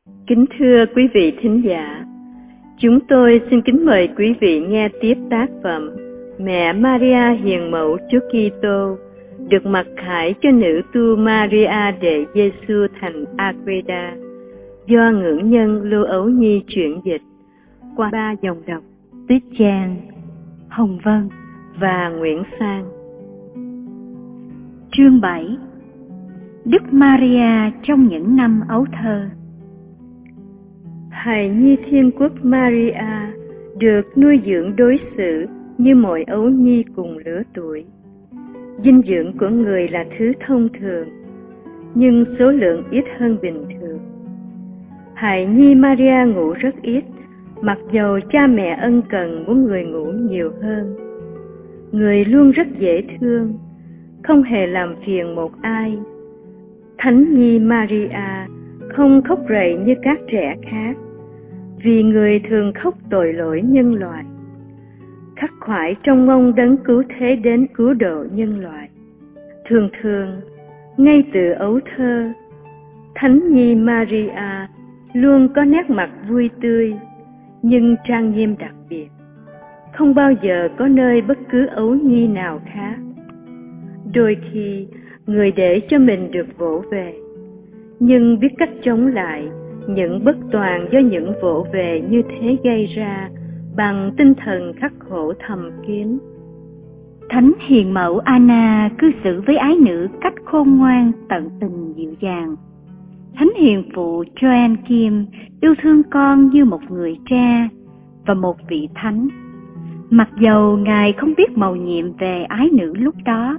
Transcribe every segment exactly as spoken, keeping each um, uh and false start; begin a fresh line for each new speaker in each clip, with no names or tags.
Kính thưa quý vị thính giả, chúng tôi xin kính mời quý vị nghe tiếp tác phẩm Mẹ Maria Hiền Mẫu Chúa Kitô, được mặc khải cho nữ tu Maria Đệ Giêsu thành Agreda, do ngưỡng nhân Lưu Ấu Nhi chuyển dịch qua ba dòng đọc Tuyết Trang, Hồng Vân và Nguyễn Phan.
Chương bảy. Đức Maria trong những năm ấu thơ.
Hài nhi Thiên Quốc Maria được nuôi dưỡng đối xử như mọi ấu nhi cùng lứa tuổi. Dinh dưỡng của người là thứ thông thường, nhưng số lượng ít hơn bình thường. Hài nhi Maria ngủ rất ít, mặc dầu cha mẹ ân cần muốn người ngủ nhiều hơn. Người luôn rất dễ thương, không hề làm phiền một ai. Thánh nhi Maria không khóc rậy như các trẻ khác, vì người thường khóc tội lỗi nhân loại, khắc khoải trong mong đấng cứu thế đến cứu độ nhân loại. Thường thường, ngay từ ấu thơ, Thánh nhi Maria luôn có nét mặt vui tươi, nhưng trang nghiêm đặc biệt, không bao giờ có nơi bất cứ ấu nhi nào khác. Đôi khi, người để cho mình được vỗ về, nhưng biết cách chống lại những bất toàn do những vỗ về như thế gây ra bằng tinh thần khắc khổ thầm kín.
Thánh hiền mẫu Anna cư xử với ái nữ cách khôn ngoan, tận tình dịu dàng. Thánh hiền phụ Joan Kim yêu thương con như một người cha và một vị thánh, mặc dầu ngài không biết mầu nhiệm về ái nữ lúc đó.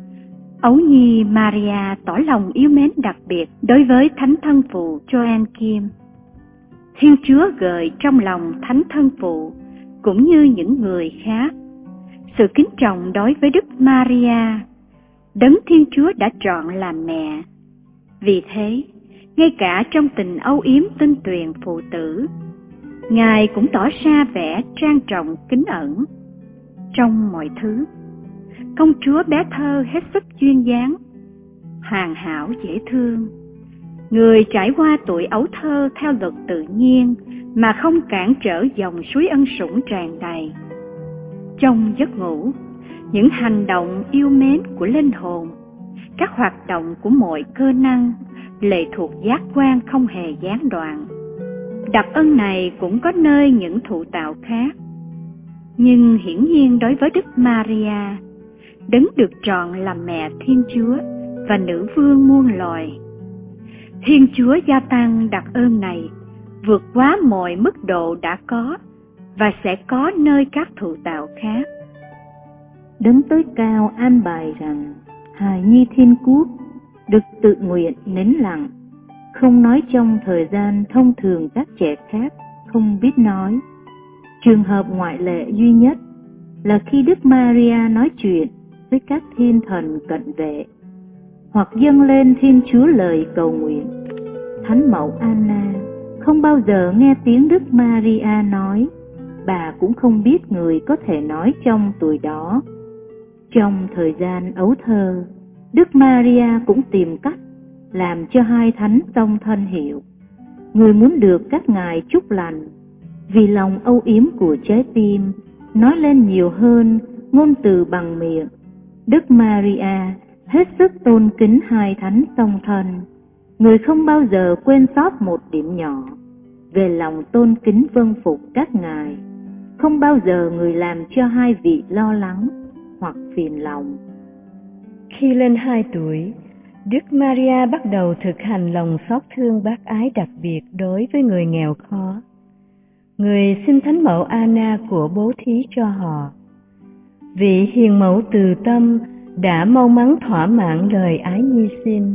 Ấu nhi Maria tỏ lòng yêu mến đặc biệt đối với thánh thân phụ Joan Kim. Thiên Chúa gợi trong lòng thánh thân phụ cũng như những người khác sự kính trọng đối với Đức Maria, đấng Thiên Chúa đã chọn làm mẹ. Vì thế, ngay cả trong tình âu yếm tinh tuyền phụ tử, ngài cũng tỏ ra vẻ trang trọng kính ẩn. Trong mọi thứ, công chúa bé thơ hết sức duyên dáng, hoàn hảo dễ thương. Người trải qua tuổi ấu thơ theo luật tự nhiên mà không cản trở dòng suối ân sủng tràn đầy. Trong giấc ngủ, những hành động yêu mến của linh hồn, các hoạt động của mọi cơ năng lệ thuộc giác quan không hề gián đoạn. Đặc ân này cũng có nơi những thụ tạo khác, nhưng hiển nhiên đối với Đức Maria, đấng được chọn làm mẹ Thiên Chúa và nữ vương muôn loài, Thiên Chúa gia tăng đặc ơn này vượt quá mọi mức độ đã có và sẽ có nơi các thụ tạo khác.
Đấng tối cao an bài rằng hài nhi Thiên Quốc được tự nguyện nín lặng, không nói trong thời gian thông thường các trẻ khác không biết nói. Trường hợp ngoại lệ duy nhất là khi Đức Maria nói chuyện với các thiên thần cận vệ, hoặc dâng lên Thiên Chúa lời cầu nguyện. Thánh mẫu Anna không bao giờ nghe tiếng Đức Maria nói, bà cũng không biết người có thể nói trong tuổi đó. Trong thời gian ấu thơ, Đức Maria cũng tìm cách làm cho hai thánh song thân hiệu. Người muốn được các ngài chúc lành, vì lòng âu yếm của trái tim nói lên nhiều hơn ngôn từ bằng miệng. Đức Maria hết sức tôn kính hai thánh song thân. Người không bao giờ quên sót một điểm nhỏ về lòng tôn kính vâng phục các ngài. Không bao giờ người làm cho hai vị lo lắng hoặc phiền lòng.
Khi lên hai tuổi, Đức Maria bắt đầu thực hành lòng xót thương bác ái đặc biệt đối với người nghèo khó. Người xin Thánh mẫu Anna của bố thí cho họ. Vị hiền mẫu từ tâm đã mau mắn thỏa mãn lời ái nhi xin,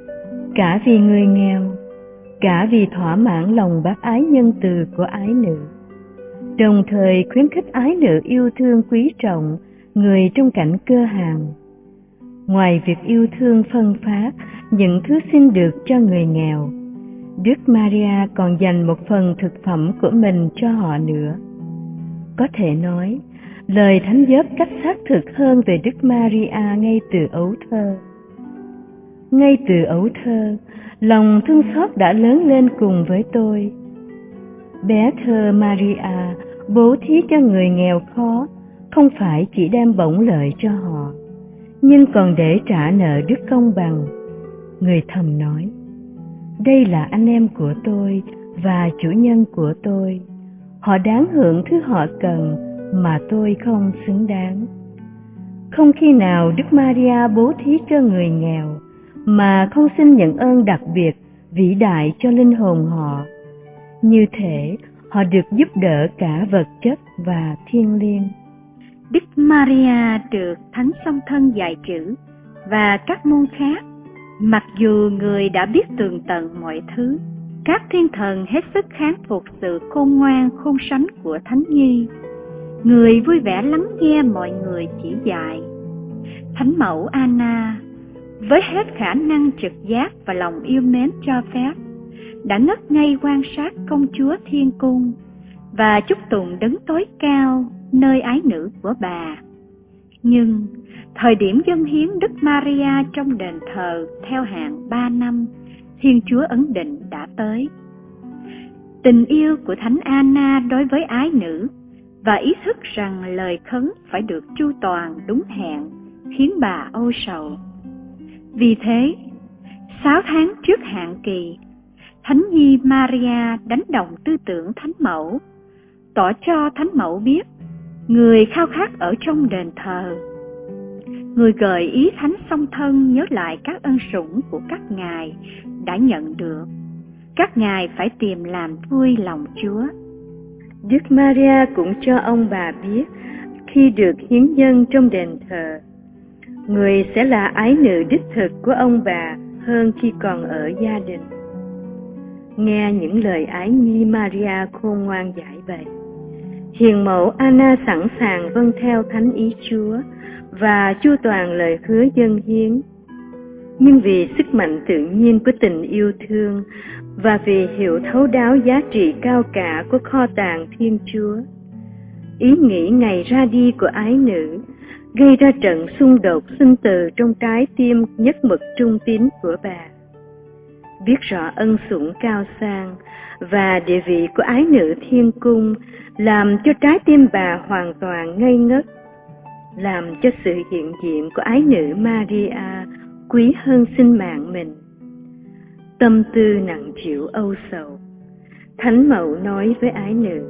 cả vì người nghèo, cả vì thỏa mãn lòng bác ái nhân từ của ái nữ, đồng thời khuyến khích ái nữ yêu thương quý trọng người trong cảnh cơ hàn. Ngoài việc yêu thương phân phát những thứ xin được cho người nghèo, Đức Maria còn dành một phần thực phẩm của mình cho họ nữa. Có thể nói, lời Thánh Gióp cách xác thực hơn về Đức Maria ngay từ ấu thơ. Ngay từ ấu thơ, Lòng thương xót đã lớn lên cùng với tôi. Bé thơ Maria bố thí cho người nghèo khó không phải chỉ đem bổng lợi cho họ, nhưng còn để trả nợ đức công bằng. Người thầm nói, đây là anh em của tôi và chủ nhân của tôi. Họ đáng hưởng thứ họ cần mà tôi không xứng đáng. Không khi nào Đức Maria bố thí cho người nghèo mà không xin nhận ơn đặc biệt vĩ đại cho linh hồn họ. Như thể họ được giúp đỡ cả vật chất và thiêng liêng.
Đức Maria được Thánh Song Thân dạy chữ và các môn khác. Mặc dù người đã biết tường tận mọi thứ, các thiên thần hết sức kháng phục sự khôn ngoan khôn sánh của Thánh Nhi. Người vui vẻ lắng nghe mọi người chỉ dạy. Thánh mẫu Anna, với hết khả năng trực giác và lòng yêu mến cho phép, đã ngất ngây quan sát công chúa thiên cung và chúc tụng đấng tối cao nơi ái nữ của bà. Nhưng thời điểm dâng hiến Đức Maria trong đền thờ theo hạn ba năm, Thiên Chúa ấn định đã tới. Tình yêu của Thánh Anna đối với ái nữ và ý thức rằng lời khấn phải được chu toàn đúng hẹn khiến bà âu sầu. Vì thế, sáu tháng trước hạn kỳ, Thánh Nhi Maria đánh đồng tư tưởng Thánh Mẫu, tỏ cho Thánh Mẫu biết người khao khát ở trong đền thờ. Người gợi ý Thánh Song Thân nhớ lại các ân sủng của các ngài đã nhận được. Các ngài phải tìm làm vui lòng Chúa.
Đức Maria cũng cho ông bà biết khi được hiến dâng trong đền thờ, người sẽ là ái nữ đích thực của ông bà hơn khi còn ở gia đình. Nghe những lời ái nhi Maria khôn ngoan giải bày, hiền mẫu Anna sẵn sàng vâng theo thánh ý Chúa và chu toàn lời hứa dâng hiến. Nhưng vì sức mạnh tự nhiên của tình yêu thương và vì hiểu thấu đáo giá trị cao cả của kho tàng Thiên Chúa, ý nghĩ ngày ra đi của ái nữ gây ra trận xung đột sinh tử trong trái tim nhất mực trung tín của bà. Biết rõ ân sủng cao sang và địa vị của ái nữ thiên cung làm cho trái tim bà hoàn toàn ngây ngất, làm cho sự hiện diện của ái nữ Maria quý hơn sinh mạng mình. Tâm tư nặng chịu âu sầu, Thánh Mẫu nói với ái nữ,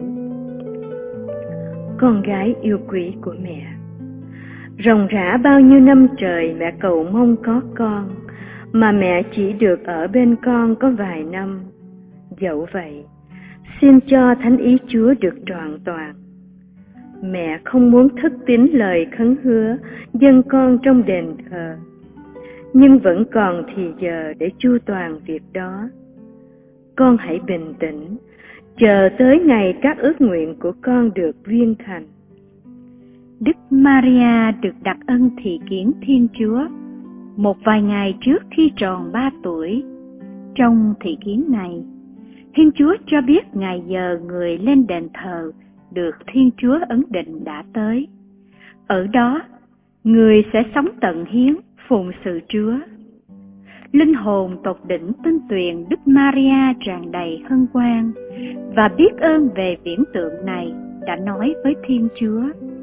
con gái yêu quý của mẹ, ròng rã bao nhiêu năm trời mẹ cầu mong có con, mà mẹ chỉ được ở bên con có vài năm. Dẫu vậy, xin cho thánh ý Chúa được trọn toàn. Mẹ không muốn thất tín lời khấn hứa dâng con trong đền thờ, nhưng vẫn còn thì giờ để chu toàn việc đó. Con hãy bình tĩnh, chờ tới ngày các ước nguyện của con được viên thành.
Đức Maria được đặc ân thị kiến Thiên Chúa một vài ngày trước khi tròn ba tuổi. Trong thị kiến này, Thiên Chúa cho biết ngày giờ người lên đền thờ được Thiên Chúa ấn định đã tới. Ở đó, người sẽ sống tận hiến phụng sự Chúa. Linh hồn tột đỉnh tinh tuyền Đức Maria tràn đầy hân hoan và biết ơn về viễn tượng này đã nói với Thiên Chúa: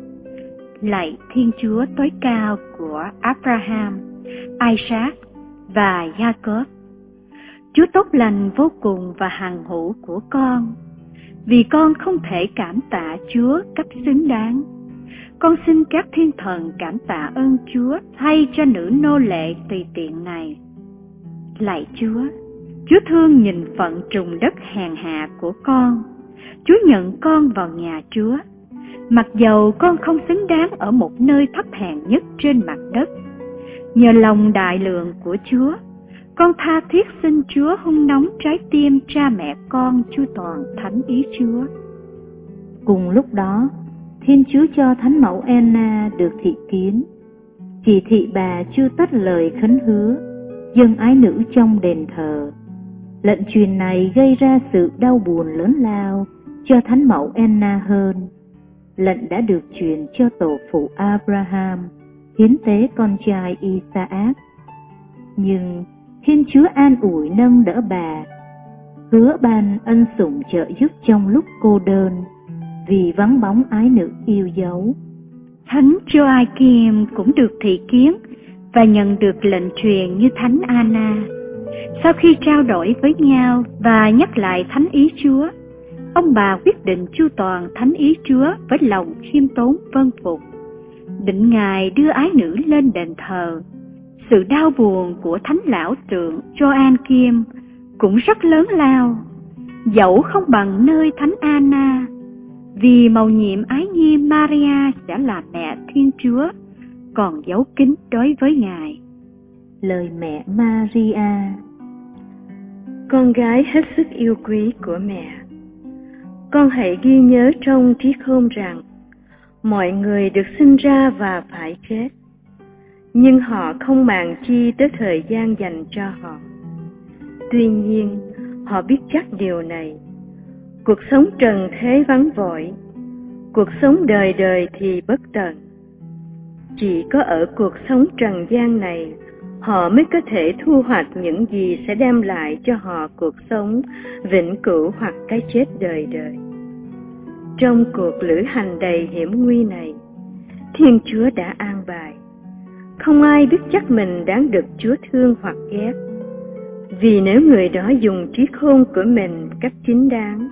Lạy Thiên Chúa tối cao của Abraham, Isaac và Jacob, Chúa tốt lành vô cùng và hằng hữu của con, vì con không thể cảm tạ Chúa cách xứng đáng. Con xin các thiên thần cảm tạ ơn Chúa thay cho nữ nô lệ tùy tiện này. Lạy Chúa, Chúa thương nhìn phận trùng đất hèn hạ của con. Chúa nhận con vào nhà Chúa, mặc dầu con không xứng đáng ở một nơi thấp hèn nhất trên mặt đất. Nhờ lòng đại lượng của Chúa, con tha thiết xin Chúa hun nóng trái tim cha mẹ con chu toàn thánh ý Chúa.
Cùng lúc đó, Thiên Chúa cho Thánh Mẫu Anna được thị kiến, chỉ thị bà chưa tất lời khấn hứa dâng ái nữ trong đền thờ. Lệnh truyền này gây ra sự đau buồn lớn lao cho Thánh Mẫu Anna hơn. Lệnh đã được truyền cho tổ phụ Abraham hiến tế con trai Isaac. Nhưng Thiên Chúa an ủi nâng đỡ bà, hứa ban ân sủng trợ giúp trong lúc cô đơn, vì vắng bóng ái nữ yêu dấu.
Thánh Gioachim cũng được thị kiến và nhận được lệnh truyền như Thánh Anna. Sau khi trao đổi với nhau và nhắc lại thánh ý Chúa, ông bà quyết định chu toàn thánh ý Chúa với lòng khiêm tốn vâng phục, định Ngài đưa ái nữ lên đền thờ. Sự đau buồn của thánh lão trượng Gioachim cũng rất lớn lao, dẫu không bằng nơi thánh Anna, vì mầu nhiệm ái nhi Maria sẽ là mẹ Thiên Chúa, còn giấu kín đối với Ngài.
Lời mẹ Maria:
Con gái hết sức yêu quý của mẹ, con hãy ghi nhớ trong trí khôn rằng mọi người được sinh ra và phải chết, nhưng họ không màng chi tới thời gian dành cho họ. Tuy nhiên, họ biết chắc điều này: cuộc sống trần thế vắng vội, cuộc sống đời đời thì bất tận. Chỉ có ở cuộc sống trần gian này, họ mới có thể thu hoạch những gì sẽ đem lại cho họ cuộc sống vĩnh cửu hoặc cái chết đời đời. Trong cuộc lữ hành đầy hiểm nguy này, Thiên Chúa đã an bài. Không ai biết chắc mình đáng được Chúa thương hoặc ghét, vì nếu người đó dùng trí khôn của mình cách chính đáng,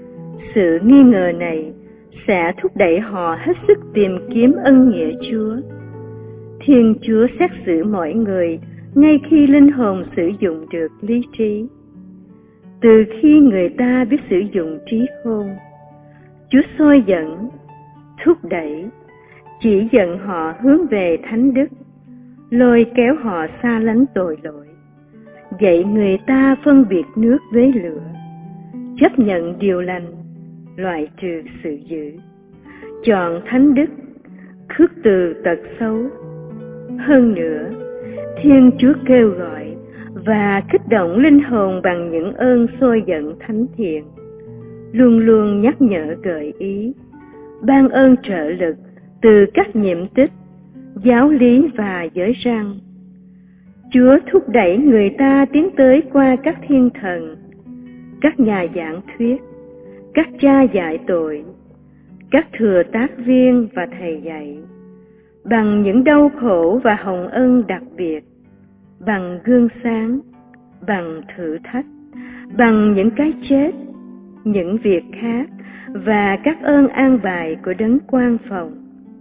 sự nghi ngờ này sẽ thúc đẩy họ hết sức tìm kiếm ân nghĩa Chúa. Thiên Chúa xét xử mọi người ngay khi linh hồn sử dụng được lý trí. Từ khi người ta biết sử dụng trí khôn, Chúa soi dẫn, thúc đẩy, chỉ dẫn họ hướng về thánh đức, lôi kéo họ xa lánh tội lỗi, dạy người ta phân biệt nước với lửa, chấp nhận điều lành, loại trừ sự dữ, chọn thánh đức, khước từ tật xấu. Hơn nữa, Thiên Chúa kêu gọi và kích động linh hồn bằng những ơn soi dẫn thánh thiện, luôn luôn nhắc nhở gợi ý, ban ơn trợ lực từ các nhiệm tích, giáo lý và giới răn. Chúa thúc đẩy người ta tiến tới qua các thiên thần, các nhà giảng thuyết, các cha dạy tội, các thừa tác viên và thầy dạy, bằng những đau khổ và hồng ân đặc biệt, bằng gương sáng, bằng thử thách, bằng những cái chết, những việc khác và các ơn an bài của đấng quan phòng.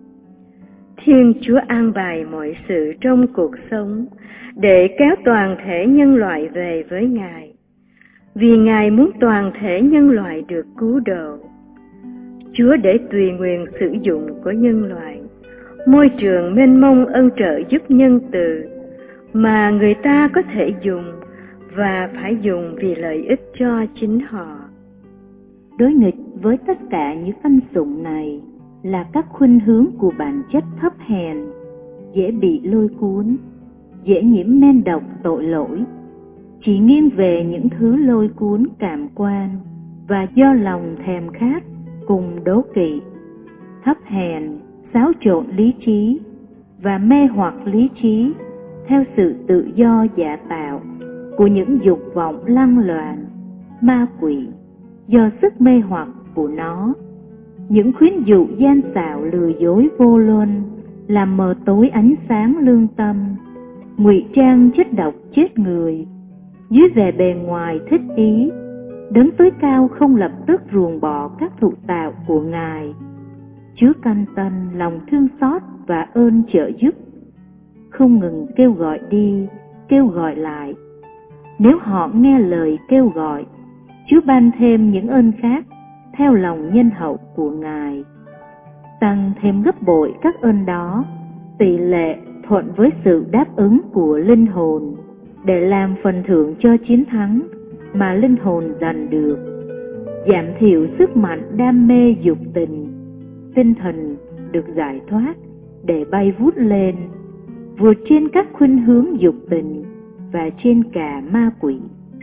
Thiên Chúa an bài mọi sự trong cuộc sống để kéo toàn thể nhân loại về với Ngài, vì Ngài muốn toàn thể nhân loại được cứu độ. Chúa để tùy nguyện sử dụng của nhân loại, môi trường mênh mông ân trợ giúp nhân từ mà người ta có thể dùng và phải dùng vì lợi ích cho chính họ.
Đối nghịch với tất cả những ân sủng này là các khuynh hướng của bản chất thấp hèn, dễ bị lôi cuốn, dễ nhiễm men độc tội lỗi, chỉ nghiêng về những thứ lôi cuốn cảm quan và do lòng thèm khát cùng đố kỵ. Thấp hèn, xáo trộn lý trí và mê hoặc lý trí theo sự tự do giả tạo của những dục vọng lăng loàn, ma quỷ do sức mê hoặc của nó. Những khuyến dụ gian xảo lừa dối vô luân làm mờ tối ánh sáng lương tâm, ngụy trang chất độc chết người dưới vẻ bề ngoài thích ý. Đấng tối cao không lập tức ruồng bỏ các thụ tạo của Ngài. Chúa canh tân lòng thương xót và ơn trợ giúp, không ngừng kêu gọi đi, kêu gọi lại. Nếu họ nghe lời kêu gọi, Chúa ban thêm những ơn khác theo lòng nhân hậu của Ngài, tăng thêm gấp bội các ơn đó, tỷ lệ thuận với sự đáp ứng của linh hồn, để làm phần thưởng cho chiến thắng mà linh hồn giành được, giảm thiểu sức mạnh đam mê dục tình. Tinh thần được giải thoát để bay vút lên, vượt trên các khuynh hướng dục tình và trên cả ma quỷ.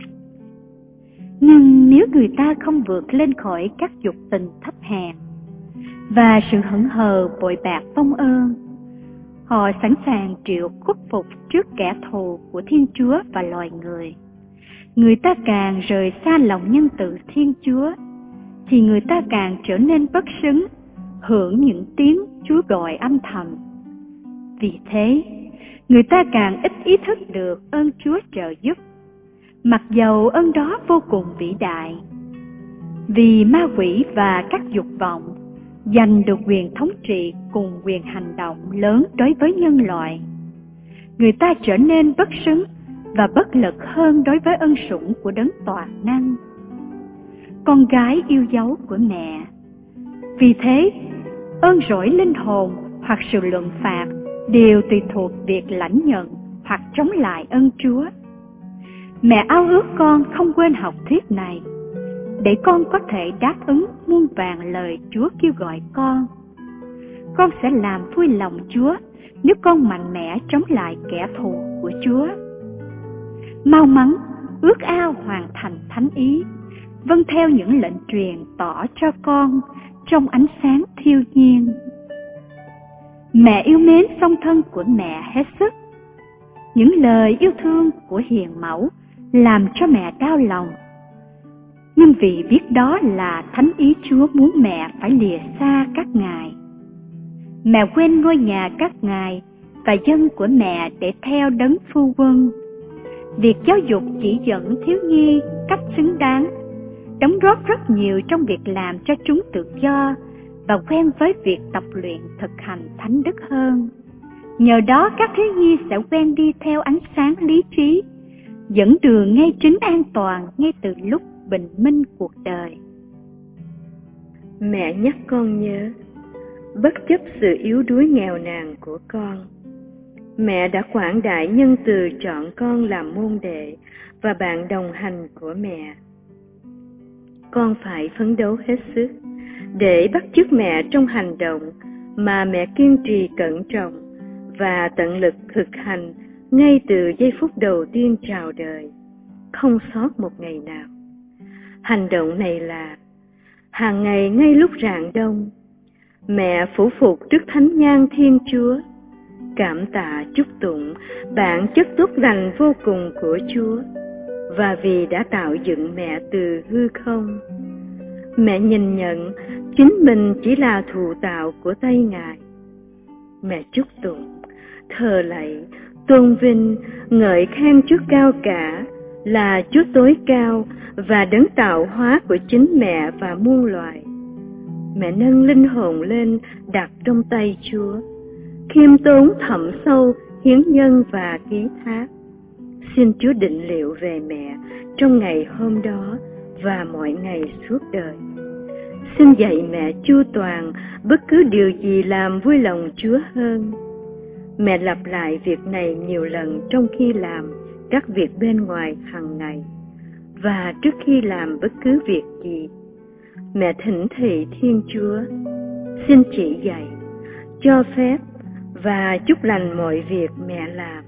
Nhưng nếu người ta không vượt lên khỏi các dục tình thấp hèn và sự hững hờ bội bạc vong ơn, Họ sẵn sàng chịu khuất phục trước kẻ thù của Thiên Chúa và loài người. Người ta càng rời xa lòng nhân từ Thiên Chúa, thì người ta càng trở nên bất xứng, hưởng những tiếng Chúa gọi âm thầm. Vì thế, người ta càng ít ý thức được ơn Chúa trợ giúp, mặc dầu ơn đó vô cùng vĩ đại. Vì ma quỷ và các dục vọng giành được quyền thống trị cùng quyền hành động lớn đối với nhân loại, người ta trở nên bất xứng và bất lực hơn đối với ân sủng của Đấng toàn năng, con gái yêu dấu của mẹ. Vì thế, ơn rỗi linh hồn hoặc sự luận phạt đều tùy thuộc việc lãnh nhận hoặc chống lại ơn Chúa. Mẹ ao ước con không quên học thuyết này, để con có thể đáp ứng muôn vàn lời Chúa kêu gọi con. Con sẽ làm vui lòng Chúa nếu con mạnh mẽ chống lại kẻ thù của Chúa. Mau mắn ước ao hoàn thành thánh ý, vâng theo những lệnh truyền tỏ cho con trong ánh sáng thiêng liêng. Mẹ yêu mến song thân của mẹ hết sức. Những lời yêu thương của hiền mẫu làm cho mẹ đau lòng, nhưng vì biết đó là thánh ý Chúa muốn mẹ phải lìa xa các ngài. Mẹ quên ngôi nhà các ngài và dân của mẹ để theo Đấng Phu Quân. Việc giáo dục chỉ dẫn thiếu nhi cách xứng đáng, đóng góp rất nhiều trong việc làm cho chúng tự do và quen với việc tập luyện thực hành thánh đức hơn. Nhờ đó các thiếu nhi sẽ quen đi theo ánh sáng lý trí, dẫn đường ngay chính an toàn ngay từ lúc bình minh cuộc đời.
Mẹ nhắc con nhớ, bất chấp sự yếu đuối nghèo nàn của con, mẹ đã quảng đại nhân từ chọn con làm môn đệ và bạn đồng hành của mẹ. Con phải phấn đấu hết sức để bắt chước mẹ trong hành động mà mẹ kiên trì cẩn trọng và tận lực thực hành ngay từ giây phút đầu tiên chào đời, không sót một ngày nào. Hành động này là hàng ngày ngay lúc rạng đông, mẹ phủ phục trước thánh nhang Thiên Chúa, cảm tạ chúc tụng bản chất tốt lành vô cùng của Chúa, và vì đã tạo dựng mẹ từ hư không. Mẹ nhìn nhận chính mình chỉ là thụ tạo của tay Ngài. Mẹ chúc tụng, thờ lạy, tôn vinh, ngợi khen Chúa cao cả, là Chúa tối cao và đấng tạo hóa của chính mẹ và muôn loài. Mẹ nâng linh hồn lên đặt trong tay Chúa, khiêm tốn thẳm sâu hiến nhân và ký thác. Xin Chúa định liệu về mẹ trong ngày hôm đó và mọi ngày suốt đời. Xin dạy mẹ chu toàn bất cứ điều gì làm vui lòng Chúa hơn. Mẹ lặp lại việc này nhiều lần trong khi làm các việc bên ngoài hàng ngày và trước khi làm bất cứ việc gì. Mẹ thỉnh thị Thiên Chúa, xin chỉ dạy, cho phép và chúc lành mọi việc mẹ làm.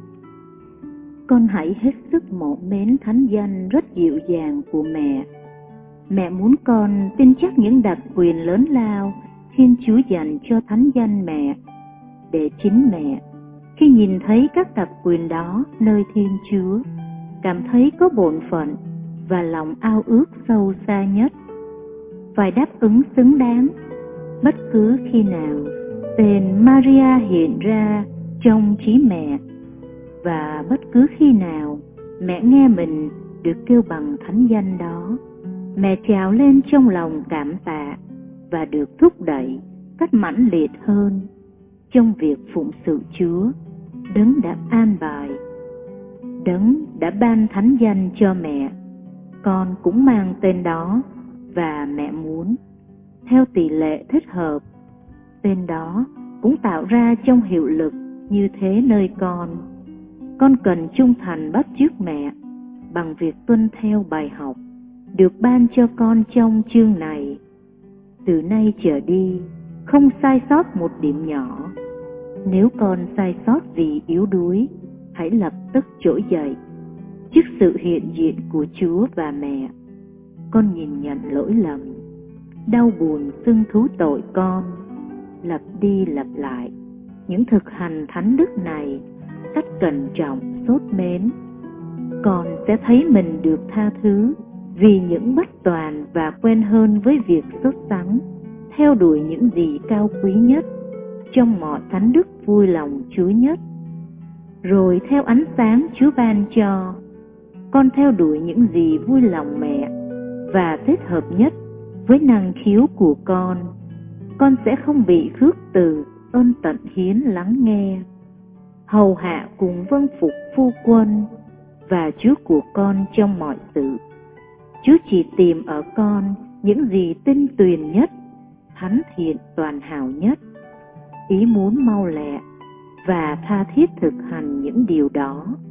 Con hãy hết sức mộ mến thánh danh rất dịu dàng của mẹ. Mẹ muốn con tin chắc những đặc quyền lớn lao Thiên Chúa dành cho thánh danh mẹ, để chính mẹ, khi nhìn thấy các đặc quyền đó nơi Thiên Chúa, cảm thấy có bổn phận và lòng ao ước sâu xa nhất, phải đáp ứng xứng đáng bất cứ khi nào tên Maria hiện ra trong trí mẹ, và bất cứ khi nào mẹ nghe mình được kêu bằng thánh danh đó. Mẹ trào lên trong lòng cảm tạ và được thúc đẩy cách mãnh liệt hơn trong việc phụng sự Chúa, Đấng đã an bài, Đấng đã ban thánh danh cho mẹ. Con cũng mang tên đó và mẹ muốn, theo tỷ lệ thích hợp, tên đó cũng tạo ra trong hiệu lực như thế nơi con. Con cần trung thành bắt chước mẹ bằng việc tuân theo bài học được ban cho con trong chương này. Từ nay trở đi, không sai sót một điểm nhỏ. Nếu con sai sót vì yếu đuối, hãy lập tức trỗi dậy trước sự hiện diện của Chúa và mẹ. Con nhìn nhận lỗi lầm, đau buồn xưng thú tội con, lặp đi lặp lại những thực hành thánh đức này cách cẩn trọng sốt mến, con sẽ thấy mình được tha thứ vì những bất toàn và quen hơn với việc sốt sắng, theo đuổi những gì cao quý nhất trong mọi thánh đức vui lòng Chúa nhất. Rồi theo ánh sáng Chúa ban cho, con theo đuổi những gì vui lòng mẹ và thích hợp nhất với năng khiếu của con. Con sẽ không bị khước từ ơn tận hiến lắng nghe, hầu hạ cùng vâng phục phu quân và Chúa của con trong mọi sự. Chúa chỉ tìm ở con những gì tinh tuyền nhất, thánh thiện toàn hảo nhất, ý muốn mau lẹ và tha thiết thực hành những điều đó.